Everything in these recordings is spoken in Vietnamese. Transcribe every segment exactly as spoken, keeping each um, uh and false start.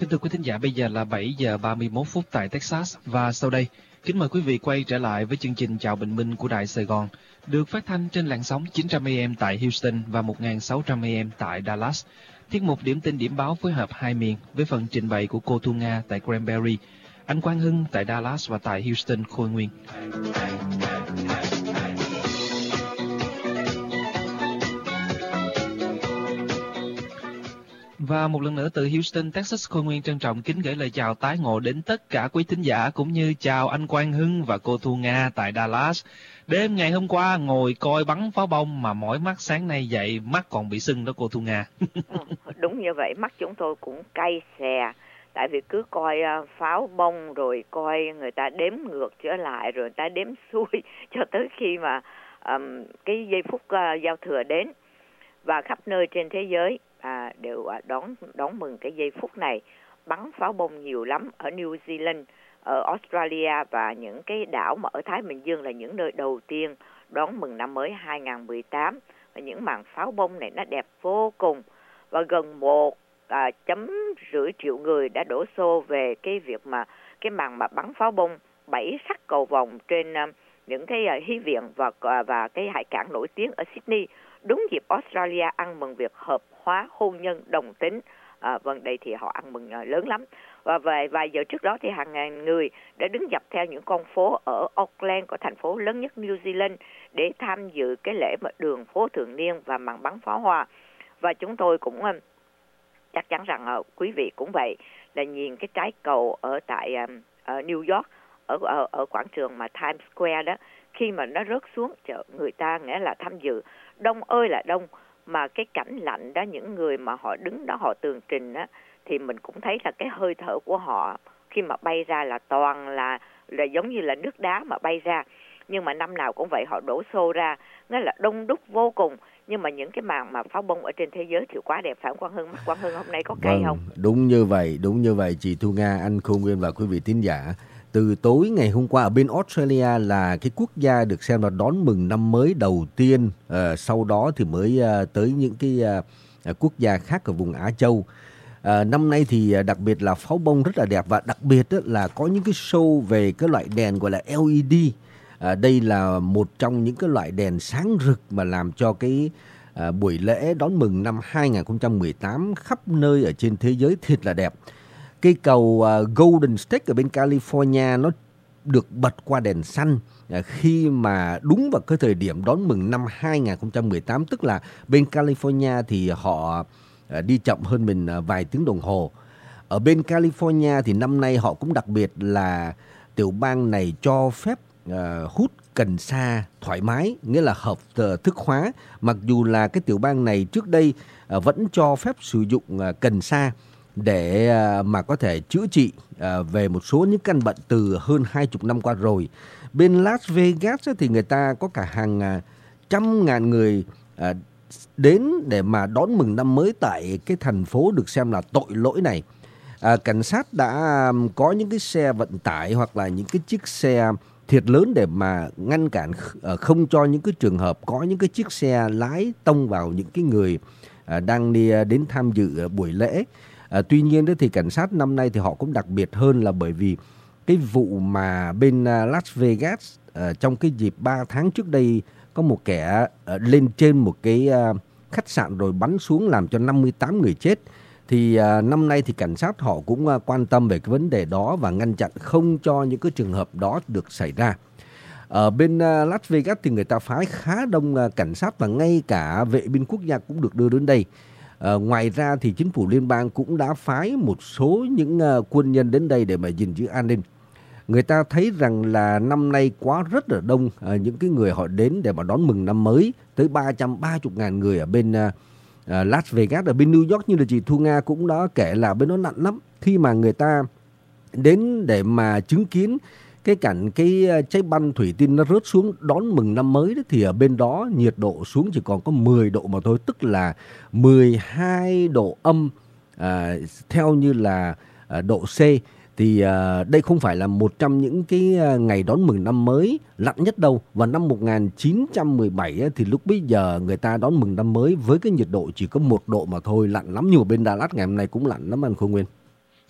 Kính thưa quý thính giả, bây giờ là bảy giờ ba mươi mốt phút tại Texas và sau đây, kính mời quý vị quay trở lại với chương trình Chào Bình Minh của Đài Sài Gòn, được phát thanh trên làn sóng chín trăm a em tại Houston và một nghìn sáu trăm a em tại Dallas. Tiết mục Điểm tin điểm báo phối hợp hai miền với phần trình bày của cô Thu Nga tại Cranberry, anh Quang Hưng tại Dallas và tại Houston Khôi Nguyên. Và một lần nữa từ Houston, Texas, Khôi Nguyên trân trọng kính gửi lời chào tái ngộ đến tất cả quý thính giả, cũng như chào anh Quang Hưng và cô Thu Nga tại Dallas. Đêm ngày hôm qua ngồi coi bắn pháo bông mà mỏi mắt, sáng nay dậy mắt còn bị sưng đó cô Thu Nga. Ừ, đúng như vậy, mắt chúng tôi cũng cay xè. Tại vì cứ coi uh, pháo bông rồi coi người ta đếm ngược trở lại rồi người ta đếm xuôi cho tới khi mà um, cái giây phút uh, giao thừa đến. Và khắp nơi trên thế giới à, đều à, đón đón mừng cái giây phút này. Bắn pháo bông nhiều lắm ở New Zealand, ở Australia và những cái đảo mà ở Thái Bình Dương là những nơi đầu tiên đón mừng năm mới hai không một tám. Và những màn pháo bông này nó đẹp vô cùng. Và gần một à, chấm rưỡi triệu người đã đổ xô về cái việc mà cái màn mà bắn pháo bông bảy sắc cầu vồng trên uh, những cái uh, hí viện và uh, và cái hải cảng nổi tiếng ở Sydney. Đúng dịp Australia ăn mừng việc hợp hóa hôn nhân đồng tính. À, vâng, đây thì họ ăn mừng uh, lớn lắm. Và vài, vài giờ trước đó thì hàng ngàn người đã đứng dọc theo những con phố ở Auckland, của thành phố lớn nhất New Zealand, để tham dự cái lễ mà đường phố thường niên và màn bắn pháo hoa. Và chúng tôi cũng uh, chắc chắn rằng uh, quý vị cũng vậy, là nhìn cái trái cầu ở tại uh, ở New York, ở, ở ở quảng trường mà Times Square đó, khi mà nó rớt xuống, chợ người ta nghĩa là tham dự đông ơi là đông, mà cái cảnh lạnh đó, những người mà họ đứng đó họ tường trình á, thì mình cũng thấy là cái hơi thở của họ khi mà bay ra là toàn là là giống như là nước đá mà bay ra. Nhưng mà năm nào cũng vậy, họ đổ xô ra, nghĩa là đông đúc vô cùng. Nhưng mà những cái màn mà pháo bông ở trên thế giới thì quá đẹp, phải không Quang Hưng? Quang Hưng hôm nay có cay vâng, không? Đúng như vậy, đúng như vậy chị Thu Nga, anh Khôi Nguyên và quý vị thính giả. Từ tối ngày hôm qua ở bên Australia là cái quốc gia được xem là đón mừng năm mới đầu tiên, uh, sau đó thì mới uh, tới những cái uh, quốc gia khác ở vùng Á Châu. Uh, năm nay thì uh, đặc biệt là pháo bông rất là đẹp, và đặc biệt uh, là có những cái show về cái loại đèn gọi là lờ e đê. Uh, đây là một trong những cái loại đèn sáng rực mà làm cho cái uh, buổi lễ đón mừng năm hai không một tám khắp nơi ở trên thế giới thiệt là đẹp. Cây cầu uh, Golden State ở bên California nó được bật qua đèn xanh uh, khi mà đúng vào cái thời điểm đón mừng năm hai không một tám, tức là bên California thì họ uh, đi chậm hơn mình uh, vài tiếng đồng hồ. Ở bên California thì năm nay họ cũng đặc biệt là tiểu bang này cho phép uh, hút cần sa thoải mái, nghĩa là hợp uh, thức hóa, mặc dù là cái tiểu bang này trước đây uh, vẫn cho phép sử dụng uh, cần sa để mà có thể chữa trị về một số những căn bệnh từ hơn hai mươi năm qua rồi. Bên Las Vegas thì người ta có cả hàng trăm ngàn người đến để mà đón mừng năm mới tại cái thành phố được xem là tội lỗi này. À, cảnh sát đã có những cái xe vận tải hoặc là những cái chiếc xe thiệt lớn để mà ngăn cản, không cho những cái trường hợp có những cái chiếc xe lái tông vào những cái người đang đi đến tham dự buổi lễ. À, tuy nhiên đó thì cảnh sát năm nay thì họ cũng đặc biệt hơn, là bởi vì cái vụ mà bên uh, Las Vegas uh, trong cái dịp ba tháng trước đây có một kẻ uh, lên trên một cái uh, khách sạn rồi bắn xuống làm cho năm mươi tám người chết. Thì uh, năm nay thì cảnh sát họ cũng uh, quan tâm về cái vấn đề đó và ngăn chặn không cho những cái trường hợp đó được xảy ra. Ở bên uh, Las Vegas thì người ta phái khá đông uh, cảnh sát, và ngay cả vệ binh quốc gia cũng được đưa đến đây. À, ngoài ra thì chính phủ liên bang cũng đã phái một số những uh, quân nhân đến đây để mà gìn giữ an ninh. Người ta thấy rằng là năm nay quá rất là đông uh, những cái người họ đến để mà đón mừng năm mới, tới ba trăm ba mươi ngàn người ở bên uh, uh, Las Vegas. Ở bên New York như là chị Thu Nga cũng đã kể là bên đó nặng lắm, khi mà người ta đến để mà chứng kiến cái cảnh cái trái banh thủy tinh nó rớt xuống đón mừng năm mới đó, thì ở bên đó nhiệt độ xuống chỉ còn có mười độ mà thôi, tức là mười hai độ âm à, theo như là à, độ C. Thì à, đây không phải là một trong những cái ngày đón mừng năm mới lạnh nhất đâu. Vào năm một nghìn chín trăm mười bảy á, thì lúc bấy giờ người ta đón mừng năm mới với cái nhiệt độ chỉ có một độ mà thôi, lạnh lắm. Nhưng mà bên Đà Lạt ngày hôm nay cũng lạnh lắm anh Khôi Nguyên.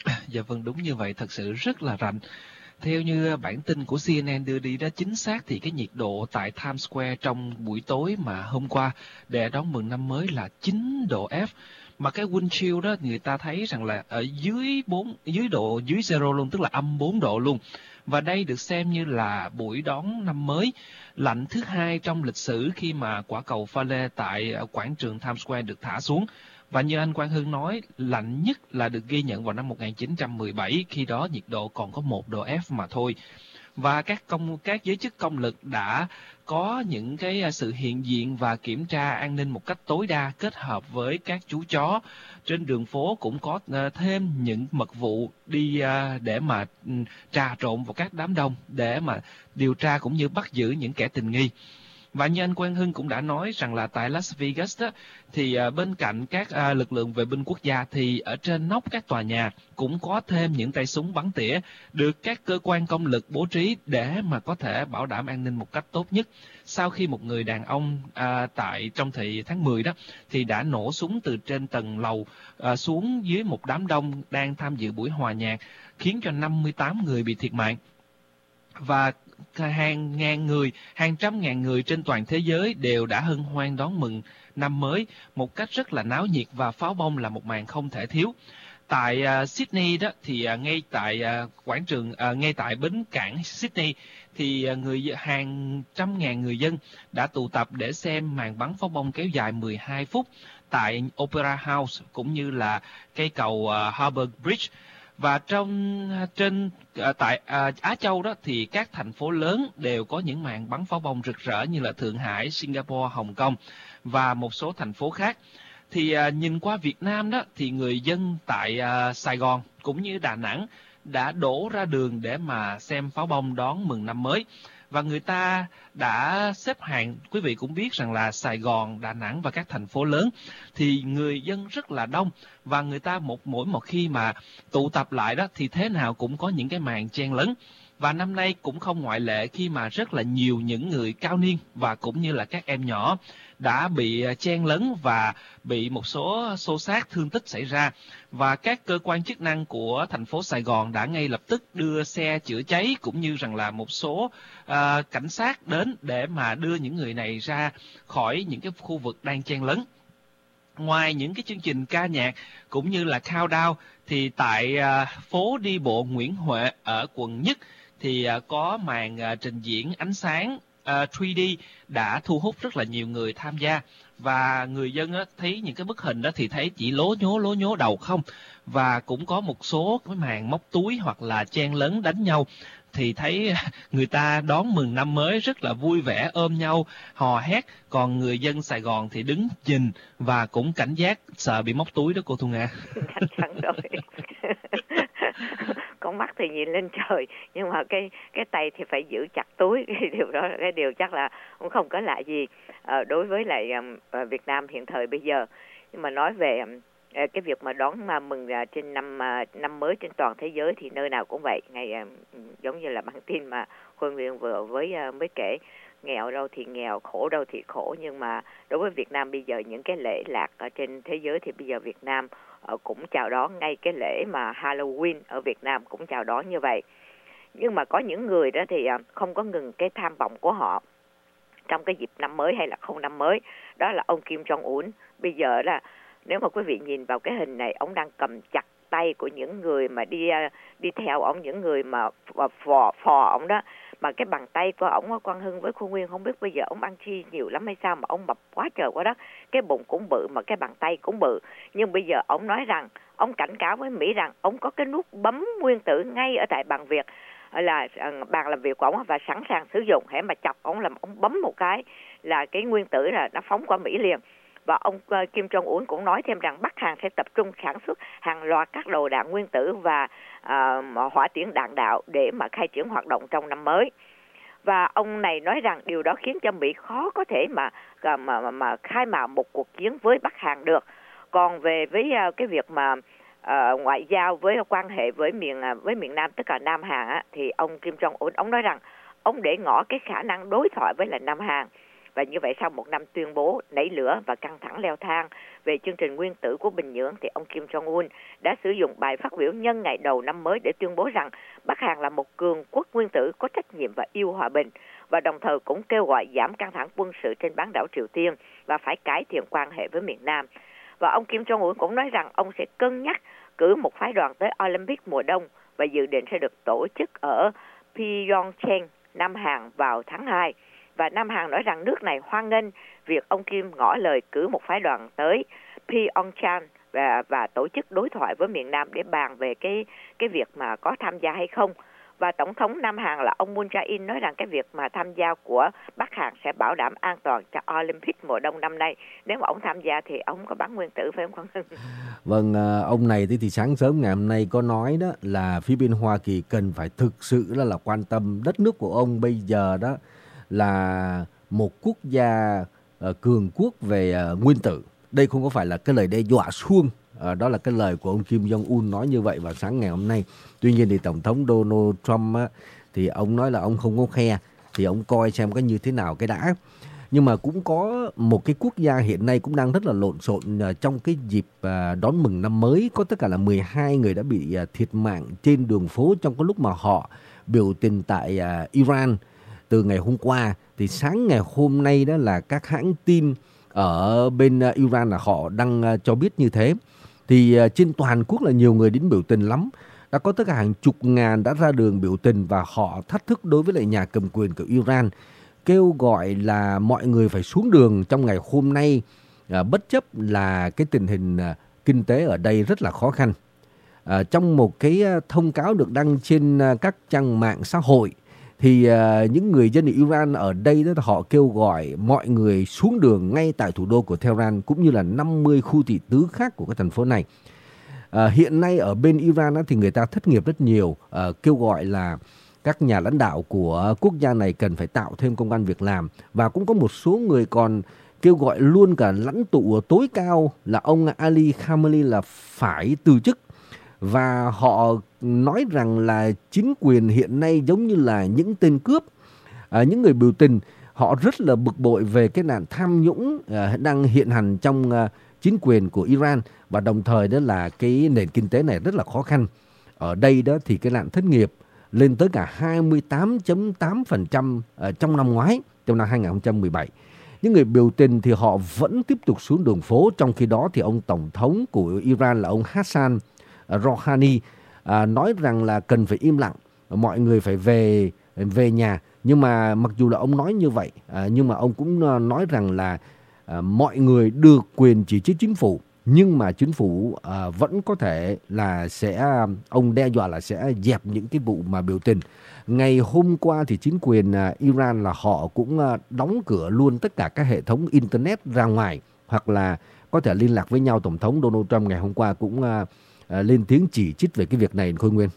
Dạ vâng, đúng như vậy, thật sự rất là rành. Theo như bản tin của xê en en đưa đi đó, chính xác thì cái nhiệt độ tại Times Square trong buổi tối mà hôm qua để đón mừng năm mới là chín độ F. Mà cái wind chill đó người ta thấy rằng là ở dưới bốn dưới độ dưới zero luôn, tức là âm bốn độ luôn. Và đây được xem như là buổi đón năm mới lạnh thứ hai trong lịch sử khi mà quả cầu pha lê tại quảng trường Times Square được thả xuống. Và như anh Quang Hưng nói, lạnh nhất là được ghi nhận vào năm một nghìn chín trăm mười bảy, khi đó nhiệt độ còn có một độ F mà thôi. Và các công các giới chức công lực đã có những cái sự hiện diện và kiểm tra an ninh một cách tối đa, kết hợp với các chú chó trên đường phố cũng có thêm những mật vụ đi để mà trà trộn vào các đám đông để mà điều tra cũng như bắt giữ những kẻ tình nghi. Và như anh Quang Hưng cũng đã nói rằng là tại Las Vegas đó, thì bên cạnh các lực lượng vệ binh quốc gia thì ở trên nóc các tòa nhà cũng có thêm những tay súng bắn tỉa được các cơ quan công lực bố trí để mà có thể bảo đảm an ninh một cách tốt nhất. Sau khi một người đàn ông à, tại trong thị tháng mười đó thì đã nổ súng từ trên tầng lầu à, xuống dưới một đám đông đang tham dự buổi hòa nhạc, khiến cho năm mươi tám người bị thiệt mạng. Và hàng ngàn người, hàng trăm ngàn người trên toàn thế giới đều đã hân hoan đón mừng năm mới một cách rất là náo nhiệt, và pháo bông là một màn không thể thiếu. Tại uh, Sydney đó thì uh, ngay tại uh, quảng trường, uh, ngay tại bến cảng Sydney thì uh, người hàng trăm ngàn người dân đã tụ tập để xem màn bắn pháo bông kéo dài mười hai phút tại Opera House cũng như là cây cầu uh, Harbour Bridge. Và trong trên à, tại à, Á Châu đó thì các thành phố lớn đều có những màn bắn pháo bông rực rỡ như là Thượng Hải, Singapore, Hồng Kông và một số thành phố khác. Thì à, nhìn qua Việt Nam đó thì người dân tại à, Sài Gòn cũng như Đà Nẵng đã đổ ra đường để mà xem pháo bông đón mừng năm mới. Và người ta đã xếp hàng, quý vị cũng biết rằng là Sài Gòn, Đà Nẵng và các thành phố lớn thì người dân rất là đông, và người ta một mỗi một khi mà tụ tập lại đó thì thế nào cũng có những cái màn chen lấn. Và năm nay cũng không ngoại lệ, khi mà rất là nhiều những người cao niên và cũng như là các em nhỏ đã bị chen lấn và bị một số xô xát thương tích xảy ra. Và các cơ quan chức năng của thành phố Sài Gòn đã ngay lập tức đưa xe chữa cháy cũng như rằng là một số uh, cảnh sát đến để mà đưa những người này ra khỏi những cái khu vực đang chen lấn. Ngoài những cái chương trình ca nhạc cũng như là countdown thì tại uh, phố đi bộ Nguyễn Huệ ở quận Nhất thì uh, có màn uh, trình diễn ánh sáng uh, ba D đã thu hút rất là nhiều người tham gia. Và người dân á, thấy những cái bức hình đó thì thấy chỉ lố nhố lố nhố đầu không. Và cũng có một số cái màn móc túi hoặc là chen lấn đánh nhau, thì thấy người ta đón mừng năm mới rất là vui vẻ, ôm nhau, hò hét. Còn người dân Sài Gòn thì đứng nhìn và cũng cảnh giác, sợ bị móc túi đó cô Thu Nga. Chắc chắn rồi. Con mắt thì nhìn lên trời, nhưng mà cái cái tay thì phải giữ chặt túi. Cái điều đó là cái điều chắc là cũng không có lạ gì à, đối với lại um, Việt Nam hiện thời bây giờ. Nhưng mà nói về um, cái việc mà đón mà mừng uh, trên năm uh, năm mới trên toàn thế giới thì nơi nào cũng vậy. Ngày uh, giống như là bản tin mà Khôi Nguyên vừa với uh, mới kể, nghèo đâu thì nghèo, khổ đâu thì khổ, nhưng mà đối với Việt Nam bây giờ những cái lễ lạc ở trên thế giới thì bây giờ Việt Nam uh, cũng chào đón. Ngay cái lễ mà Halloween ở Việt Nam cũng chào đón như vậy. Nhưng mà có những người đó thì uh, không có ngừng cái tham vọng của họ trong cái dịp năm mới hay là không năm mới. Đó là ông Kim Jong-un. Bây giờ là nếu mà quý vị nhìn vào cái hình này, ông đang cầm chặt tay của những người mà đi đi theo ông, những người mà phò phò ông đó. Mà cái bàn tay của ông, Quang Hưng với Khôi Nguyên, không biết bây giờ ông ăn chi nhiều lắm hay sao mà ông mập quá trời quá đất. Cái bụng cũng bự mà cái bàn tay cũng bự. Nhưng bây giờ ông nói rằng, ông cảnh cáo với Mỹ rằng ông có cái nút bấm nguyên tử ngay ở tại bàn việc, là bàn làm việc của ông, và sẵn sàng sử dụng. Hễ mà chọc ông làm ông bấm một cái là cái nguyên tử là nó phóng qua Mỹ liền. Và ông Kim Jong-un cũng nói thêm rằng Bắc Hàn sẽ tập trung sản xuất hàng loạt các đầu đạn nguyên tử và uh, hỏa tiễn đạn đạo để mà khai triển hoạt động trong năm mới. Và ông này nói rằng điều đó khiến cho Mỹ khó có thể mà mà, mà, mà khai mào một cuộc chiến với Bắc Hàn được. Còn về với uh, cái việc mà uh, ngoại giao với quan hệ với miền uh, với miền Nam, tức là Nam Hàn á, thì ông Kim Jong-un ông nói rằng ông để ngỏ cái khả năng đối thoại với lại Nam Hàn. Và như vậy sau một năm tuyên bố nảy lửa và căng thẳng leo thang về chương trình nguyên tử của Bình Nhưỡng, thì ông Kim Jong-un đã sử dụng bài phát biểu nhân ngày đầu năm mới để tuyên bố rằng Bắc Hàn là một cường quốc nguyên tử có trách nhiệm và yêu hòa bình, và đồng thời cũng kêu gọi giảm căng thẳng quân sự trên bán đảo Triều Tiên và phải cải thiện quan hệ với miền Nam. Và ông Kim Jong-un cũng nói rằng ông sẽ cân nhắc cử một phái đoàn tới Olympic mùa đông và dự định sẽ được tổ chức ở Pyeongchang, Nam Hàn vào tháng hai. Và Nam Hàn nói rằng nước này hoan nghênh việc ông Kim ngỏ lời cử một phái đoàn tới Pyeongchang và, và tổ chức đối thoại với miền Nam để bàn về cái, cái việc mà có tham gia hay không. Và Tổng thống Nam Hàn là ông Moon Jae-in nói rằng cái việc mà tham gia của Bắc Hàn sẽ bảo đảm an toàn cho Olympic mùa đông năm nay. Nếu mà ông tham gia thì ông có bắn nguyên tử, phải không Quang Hưng? Vâng, ông này thì sáng sớm ngày hôm nay có nói đó là phía bên Hoa Kỳ cần phải thực sự là, là quan tâm đất nước của ông bây giờ đó là một quốc gia uh, cường quốc về uh, nguyên tử. Đây không có phải là cái lời đe dọa suông. Uh, đó là cái lời của ông Kim Jong-un nói như vậy vào sáng ngày hôm nay. Tuy nhiên thì Tổng thống Donald Trump á, thì ông nói là ông không có khe, thì ông coi xem cái như thế nào cái đã. Nhưng mà cũng có một cái quốc gia hiện nay cũng đang rất là lộn xộn uh, trong cái dịp uh, đón mừng năm mới. Có tất cả là mười hai người đã bị uh, thiệt mạng trên đường phố trong cái lúc mà họ biểu tình tại uh, Iran từ ngày hôm qua. Thì sáng ngày hôm nay đó là các hãng tin ở bên uh, Iran là họ đang uh, cho biết như thế. Thì uh, trên toàn quốc là nhiều người đến biểu tình lắm. Đã có tất cả hàng chục ngàn đã ra đường biểu tình và họ thách thức đối với lại nhà cầm quyền của Iran, kêu gọi là mọi người phải xuống đường trong ngày hôm nay, à, bất chấp là cái tình hình à, kinh tế ở đây rất là khó khăn. À, trong một cái thông cáo được đăng trên à, các trang mạng xã hội thì à, những người dân Iran ở đây đó họ kêu gọi mọi người xuống đường ngay tại thủ đô của Tehran cũng như là năm mươi khu thị tứ khác của cái thành phố này. À, hiện nay ở bên Iran á, thì người ta thất nghiệp rất nhiều, à, kêu gọi là các nhà lãnh đạo của quốc gia này cần phải tạo thêm công ăn việc làm. Và cũng có một số người còn kêu gọi luôn cả lãnh tụ tối cao là ông Ali Khamenei là phải từ chức. Và họ nói rằng là chính quyền hiện nay giống như là những tên cướp. À, những người biểu tình họ rất là bực bội về cái nạn tham nhũng à, đang hiện hành trong à, chính quyền của Iran. Và đồng thời đó là cái nền kinh tế này rất là khó khăn. Ở đây đó thì cái nạn thất nghiệp lên tới cả hai mươi tám phẩy tám phần trăm trong năm ngoái, trong năm hai không một bảy. Những người biểu tình thì họ vẫn tiếp tục xuống đường phố, trong khi đó thì ông Tổng thống của Iran là ông Hassan Rouhani à, nói rằng là cần phải im lặng, mọi người phải về về nhà. Nhưng mà mặc dù là ông nói như vậy, à, nhưng mà ông cũng nói rằng là à, mọi người được quyền chỉ trích chính phủ, nhưng mà chính phủ à, vẫn có thể là sẽ, ông đe dọa là sẽ dẹp những cái vụ mà biểu tình. Ngày hôm qua thì chính quyền à, Iran là họ cũng à, đóng cửa luôn tất cả các hệ thống internet ra ngoài, hoặc là có thể liên lạc với nhau. Tổng thống Donald Trump ngày hôm qua cũng à, à, lên tiếng chỉ trích về cái việc này, Khôi Nguyên.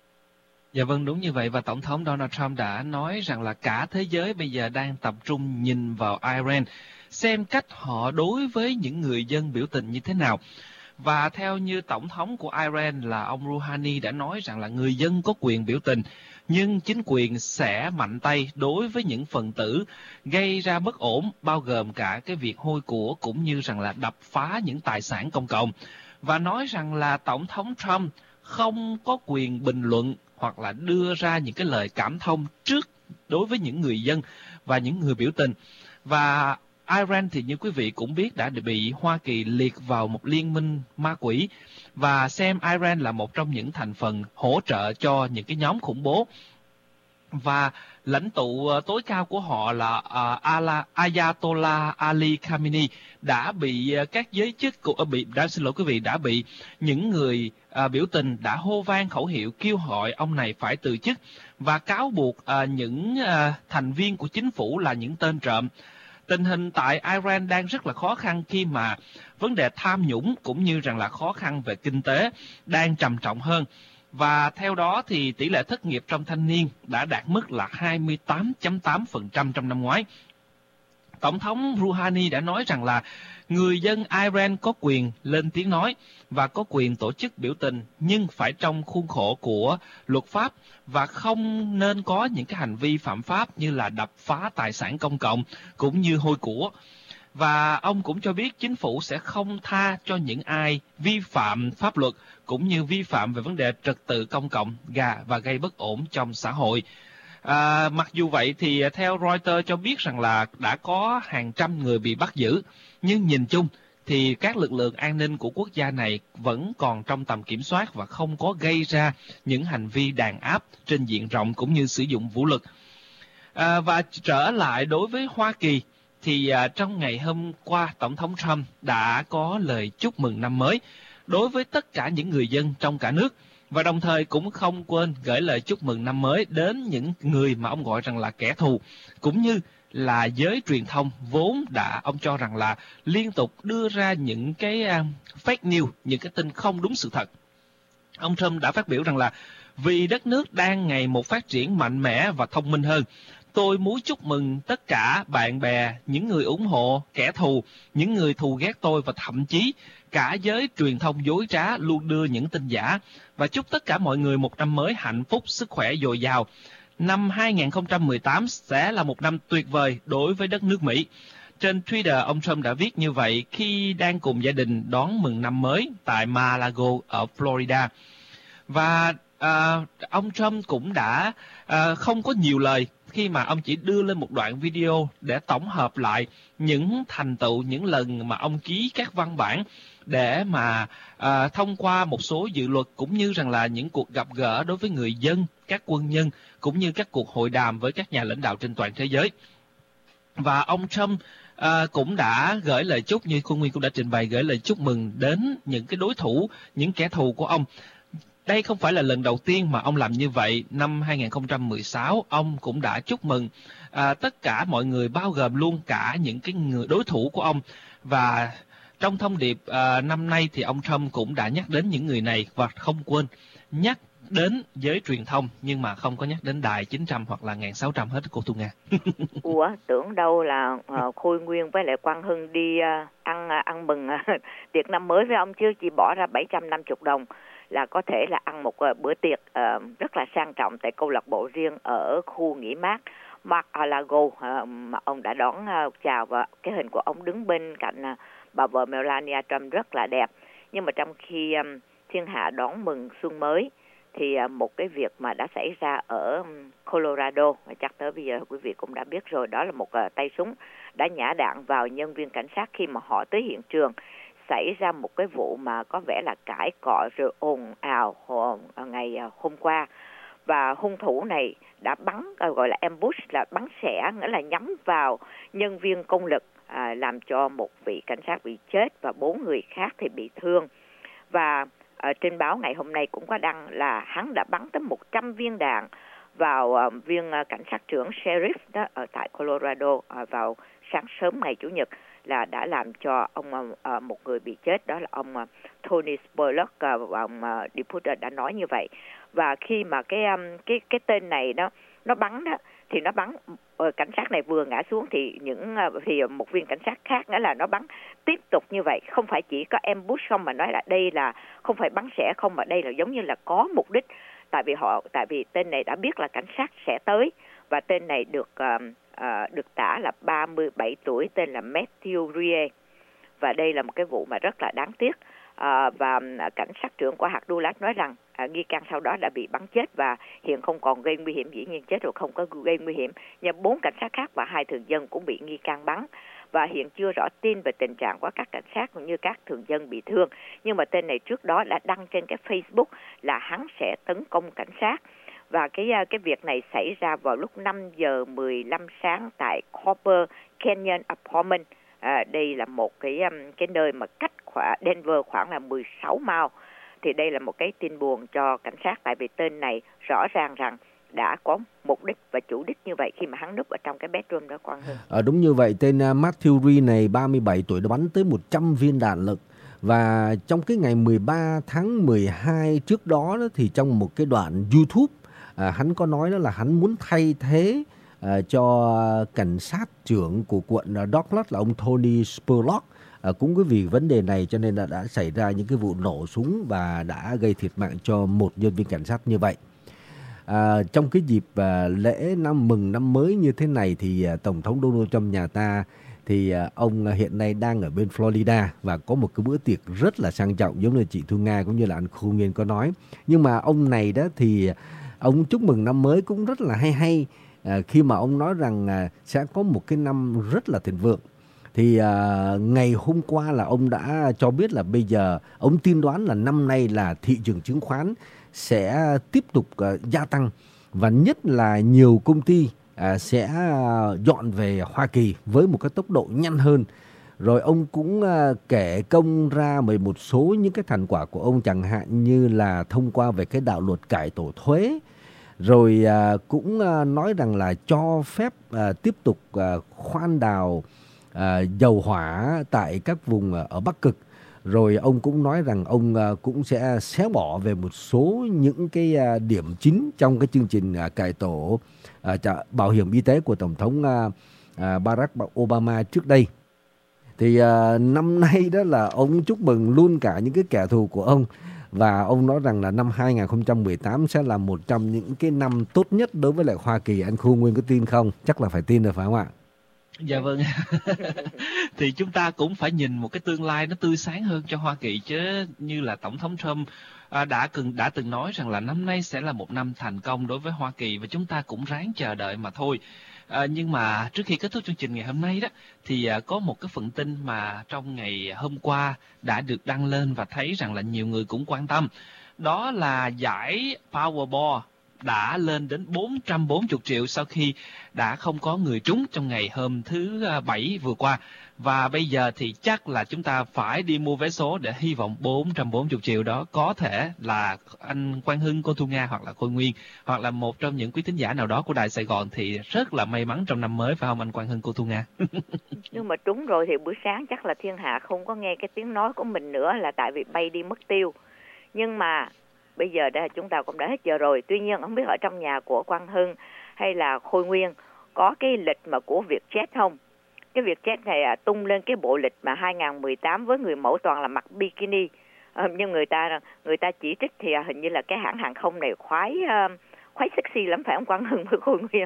Dạ vâng, đúng như vậy. Và Tổng thống Donald Trump đã nói rằng là cả thế giới bây giờ đang tập trung nhìn vào Iran, xem cách họ đối với những người dân biểu tình như thế nào. Và theo như Tổng thống của Iran là ông Rouhani đã nói rằng là người dân có quyền biểu tình, nhưng chính quyền sẽ mạnh tay đối với những phần tử gây ra bất ổn, bao gồm cả cái việc hôi của cũng như rằng là đập phá những tài sản công cộng. Và nói rằng là Tổng thống Trump không có quyền bình luận hoặc là đưa ra những cái lời cảm thông trước đối với những người dân và những người biểu tình. Và Iran thì như quý vị cũng biết đã bị Hoa Kỳ liệt vào một liên minh ma quỷ và xem Iran là một trong những thành phần hỗ trợ cho những cái nhóm khủng bố. Và lãnh tụ tối cao của họ là uh, Ayatollah Ali Khamenei đã bị uh, các giới chức của uh, bị đã xin lỗi quý vị đã bị những người uh, biểu tình đã hô vang khẩu hiệu kêu gọi ông này phải từ chức và cáo buộc uh, những uh, thành viên của chính phủ là những tên trộm. Tình hình tại Iran đang rất là khó khăn khi mà vấn đề tham nhũng cũng như rằng là khó khăn về kinh tế đang trầm trọng hơn. Và theo đó thì tỷ lệ thất nghiệp trong thanh niên đã đạt mức là hai mươi tám phẩy tám phần trăm trong năm ngoái. Tổng thống Rouhani đã nói rằng là người dân Iran có quyền lên tiếng nói và có quyền tổ chức biểu tình, nhưng phải trong khuôn khổ của luật pháp và không nên có những cái hành vi phạm pháp như là đập phá tài sản công cộng cũng như hôi của. Và ông cũng cho biết chính phủ sẽ không tha cho những ai vi phạm pháp luật cũng như vi phạm về vấn đề trật tự công cộng và gây bất ổn trong xã hội. À, mặc dù vậy thì theo Reuters cho biết rằng là đã có hàng trăm người bị bắt giữ, nhưng nhìn chung thì các lực lượng an ninh của quốc gia này vẫn còn trong tầm kiểm soát và không có gây ra những hành vi đàn áp trên diện rộng cũng như sử dụng vũ lực. À, và trở lại đối với Hoa Kỳ thì à, trong ngày hôm qua, Tổng thống Trump đã có lời chúc mừng năm mới đối với tất cả những người dân trong cả nước, và đồng thời cũng không quên gửi lời chúc mừng năm mới đến những người mà ông gọi rằng là kẻ thù, cũng như là giới truyền thông vốn đã ông cho rằng là liên tục đưa ra những cái uh, fake news, những cái tin không đúng sự thật. Ông Trump đã phát biểu rằng là vì đất nước đang ngày một phát triển mạnh mẽ và thông minh hơn, tôi muốn chúc mừng tất cả bạn bè, những người ủng hộ, kẻ thù, những người thù ghét tôi và thậm chí cả giới truyền thông dối trá luôn đưa những tin giả, và chúc tất cả mọi người một năm mới hạnh phúc, sức khỏe dồi dào. Năm hai không một tám sẽ là một năm tuyệt vời đối với đất nước Mỹ. Trên Twitter, ông Trump đã viết như vậy khi đang cùng gia đình đón mừng năm mới tại Mar-a-Lago ở Florida. Và à, ông Trump cũng đã à, không có nhiều lời khi mà ông chỉ đưa lên một đoạn video để tổng hợp lại những thành tựu, những lần mà ông ký các văn bản để mà à, thông qua một số dự luật, cũng như rằng là những cuộc gặp gỡ đối với người dân, các quân nhân, cũng như các cuộc hội đàm với các nhà lãnh đạo trên toàn thế giới. Và ông Trump à, cũng đã gửi lời chúc, như Khuôn Nguyên cũng đã trình bày, gửi lời chúc mừng đến những cái đối thủ, những kẻ thù của ông. Đây không phải là lần đầu tiên mà ông làm như vậy. Năm hai không một sáu, ông cũng đã chúc mừng à, tất cả mọi người, bao gồm luôn cả những cái người đối thủ của ông. Và trong thông điệp à, năm nay thì ông Trump cũng đã nhắc đến những người này, và không quên nhắc đến giới truyền thông, nhưng mà không có nhắc đến đài chín trăm hoặc là một nghìn sáu trăm hết, cô Thu Nga. Ủa, tưởng đâu là uh, Khôi Nguyên với lại Quang Hưng đi uh, ăn uh, ăn mừng uh, tiệc năm mới với ông, chứ chỉ bỏ ra bảy trăm năm mươi đồng là có thể là ăn một uh, bữa tiệc uh, rất là sang trọng tại câu lạc bộ riêng ở khu nghỉ mát Mar-a-Lago uh, mà ông đã đón uh, chào, và cái hình của ông đứng bên cạnh uh, bà vợ Melania Trump rất là đẹp. Nhưng mà trong khi um, thiên hạ đón mừng xuân mới thì uh, một cái việc mà đã xảy ra ở um, Colorado, và chắc tới bây giờ quý vị cũng đã biết rồi, đó là một uh, tay súng đã nhả đạn vào nhân viên cảnh sát khi mà họ tới hiện trường. Xảy ra một cái vụ mà có vẻ là cãi cọ rồi ồn ào ngày hôm qua, và hung thủ này đã bắn, gọi là ambush, là bắn xẻ, nghĩa là nhắm vào nhân viên công lực, à, làm cho một vị cảnh sát bị chết và bốn người khác thì bị thương. Và à, trên báo ngày hôm nay cũng có đăng là hắn đã bắn tới một trăm viên đạn vào à, viên à, cảnh sát trưởng sheriff đó ở tại Colorado à, vào sáng sớm ngày Chủ nhật, là đã làm cho ông uh, một người bị chết, đó là ông uh, Tony Spurlock, uh, ông uh, Deputy đã nói như vậy. Và khi mà cái um, cái cái tên này đó nó bắn đó, thì nó bắn uh, cảnh sát này vừa ngã xuống thì những uh, thì một viên cảnh sát khác, nghĩa là nó bắn tiếp tục như vậy, không phải chỉ có ambush không, mà nói là đây là không phải bắn xẻ không, mà đây là giống như là có mục đích. Tại vì họ tại vì tên này đã biết là cảnh sát sẽ tới, và tên này được uh, À, được tả là ba mươi bảy tuổi, tên là Matthew Rie. Và đây là một cái vụ mà rất là đáng tiếc. À, và à, cảnh sát trưởng của hạt Dulles nói rằng à, nghi can sau đó đã bị bắn chết và hiện không còn gây nguy hiểm, dĩ nhiên chết rồi không có gây nguy hiểm. Nhưng bốn cảnh sát khác và hai thường dân cũng bị nghi can bắn. Và hiện chưa rõ tin về tình trạng của các cảnh sát cũng như các thường dân bị thương. Nhưng mà tên này trước đó đã đăng trên cái Facebook là hắn sẽ tấn công cảnh sát. Và cái cái việc này xảy ra vào lúc năm giờ mười lăm sáng tại Copper Canyon Apartment. À, đây là một cái cái nơi mà cách Denver khoảng là mười sáu mile. Thì đây là một cái tin buồn cho cảnh sát, tại vì tên này rõ ràng rằng đã có mục đích và chủ đích như vậy khi mà hắn núp ở trong cái bedroom đó, Quang Hưng. À, đúng như vậy, tên Matthew Rie này ba mươi bảy tuổi đã bắn tới một trăm viên đạn lực. Và trong cái ngày mười ba tháng mười hai trước đó, đó thì trong một cái đoạn YouTube, À, hắn có nói đó là hắn muốn thay thế uh, cho cảnh sát trưởng của quận Douglas là ông Tony Spurlock. À, cũng cái vì vấn đề này cho nên là đã xảy ra những cái vụ nổ súng và đã gây thiệt mạng cho một nhân viên cảnh sát như vậy. À, trong cái dịp à, lễ năm mừng năm mới như thế này thì à, Tổng thống Donald Trump nhà ta thì à, ông hiện nay đang ở bên Florida và có một cái bữa tiệc rất là sang trọng giống như chị Thu Nga cũng như là anh Khu Nguyên có nói. Nhưng mà ông này đó thì ông chúc mừng năm mới cũng rất là hay hay à, khi mà ông nói rằng à, sẽ có một cái năm rất là thịnh vượng. Thì à, ngày hôm qua là ông đã cho biết là bây giờ ông tiên đoán là năm nay là thị trường chứng khoán sẽ tiếp tục uh, gia tăng và nhất là nhiều công ty uh, sẽ uh, dọn về Hoa Kỳ với một cái tốc độ nhanh hơn. Rồi ông cũng uh, kể công ra về một số những cái thành quả của ông, chẳng hạn như là thông qua về cái đạo luật cải tổ thuế. Rồi uh, cũng uh, nói rằng là cho phép uh, tiếp tục uh, khoan đào uh, dầu hỏa tại các vùng uh, ở Bắc Cực. Rồi ông cũng nói rằng ông uh, cũng sẽ xé bỏ về một số những cái uh, điểm chính trong cái chương trình uh, cải tổ uh, bảo hiểm y tế của Tổng thống uh, uh, Barack Obama trước đây. Thì uh, năm nay đó là ông chúc mừng luôn cả những cái kẻ thù của ông. Và ông nói rằng là năm hai không một tám sẽ là một trong những cái năm tốt nhất đối với lại Hoa Kỳ. Anh Khu Nguyên có tin không? Chắc là phải tin rồi phải không ạ? Dạ vâng. Thì chúng ta cũng phải nhìn một cái tương lai nó tươi sáng hơn cho Hoa Kỳ chứ, như là Tổng thống Trump à, đã từng đã từng nói rằng là năm nay sẽ là một năm thành công đối với Hoa Kỳ và chúng ta cũng ráng chờ đợi mà thôi. À, nhưng mà trước khi kết thúc chương trình ngày hôm nay đó thì à, có một cái phần tin mà trong ngày hôm qua đã được đăng lên và thấy rằng là nhiều người cũng quan tâm. Đó là giải Powerball đã lên đến bốn trăm bốn mươi triệu sau khi đã không có người trúng trong ngày hôm thứ Bảy vừa qua. Và bây giờ thì chắc là chúng ta phải đi mua vé số để hy vọng bốn trăm bốn mươi triệu đó có thể là anh Quang Hưng, cô Thu Nga hoặc là Khôi Nguyên hoặc là một trong những quý thính giả nào đó của Đài Sài Gòn thì rất là may mắn trong năm mới, phải không anh Quang Hưng, cô Thu Nga? Nhưng mà trúng rồi thì buổi sáng chắc là thiên hạ không có nghe cái tiếng nói của mình nữa là tại vì bay đi mất tiêu. Nhưng mà bây giờ đã, chúng ta cũng đã hết giờ rồi. Tuy nhiên không biết ở trong nhà của Quang Hưng hay là Khôi Nguyên có cái lịch mà của Vietjet không? Cái Vietjet này à, tung lên cái bộ lịch mà hai không một tám với người mẫu toàn là mặc bikini. À, nhưng người ta người ta chỉ trích thì à, hình như là cái hãng hàng không này khoái à, khoái sexy lắm phải không Quang Hưng với Khôi Nguyên?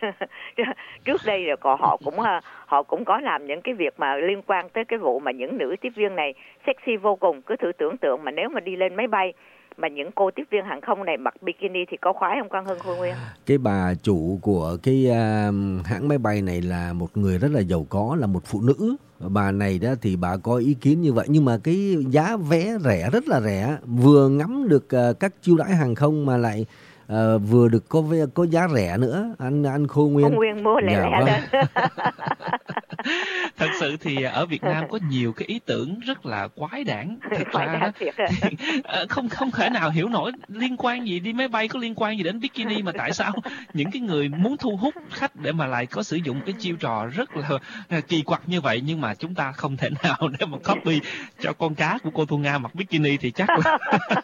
Trước đây rồi còn họ cũng à, họ cũng có làm những cái việc mà liên quan tới cái vụ mà những nữ tiếp viên này sexy vô cùng. Cứ thử tưởng tượng mà nếu mà đi lên máy bay mà những cô tiếp viên hàng không này mặc bikini thì có khoái không Quang Hưng, Khôi Nguyên? Cái bà chủ của cái uh, hãng máy bay này là một người rất là giàu có, là một phụ nữ. Bà này đó thì bà có ý kiến như vậy, nhưng mà cái giá vé rẻ, rất là rẻ, vừa ngắm được uh, các chiêu đãi hàng không mà lại uh, vừa được có vé, có giá rẻ nữa. Anh anh Khôi Nguyên. Khôi Nguyên mua lẻ dạ, lẻ vâng. lên. Thật sự thì ở Việt Nam có nhiều cái ý tưởng rất là quái đản. Thật ra đó, thì, không không thể nào hiểu nổi liên quan gì đi máy bay, có liên quan gì đến bikini mà tại sao những cái người muốn thu hút khách để mà lại có sử dụng cái chiêu trò rất là kỳ quặc như vậy, nhưng mà chúng ta không thể nào để mà copy cho con cá của cô Thu Nga mặc bikini thì chắc là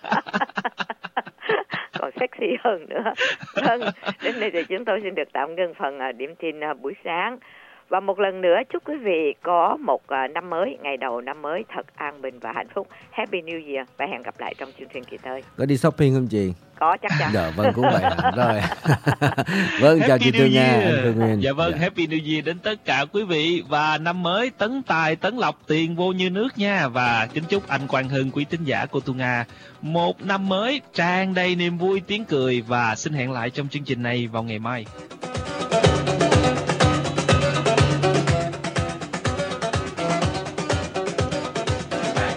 còn sexy hơn nữa. Vâng, đến đây thì chúng tôi xin được tạm ngưng phần điểm tin buổi sáng. Và một lần nữa chúc quý vị có một năm mới, ngày đầu năm mới thật an bình và hạnh phúc. Happy New Year và hẹn gặp lại trong chương trình kỳ tới. Có đi shopping không chị? Có, chắc chắn. Dạ vâng, cũng vậy. Rồi. Vâng, chào chị Thu Nga. Dạ vâng, dạ. Happy New Year đến tất cả quý vị và năm mới tấn tài tấn lộc, tiền vô như nước nha. Và kính chúc anh Quang Hưng, quý thính giả của Thu Nga một năm mới tràn đầy niềm vui, tiếng cười và xin hẹn lại trong chương trình này vào ngày mai.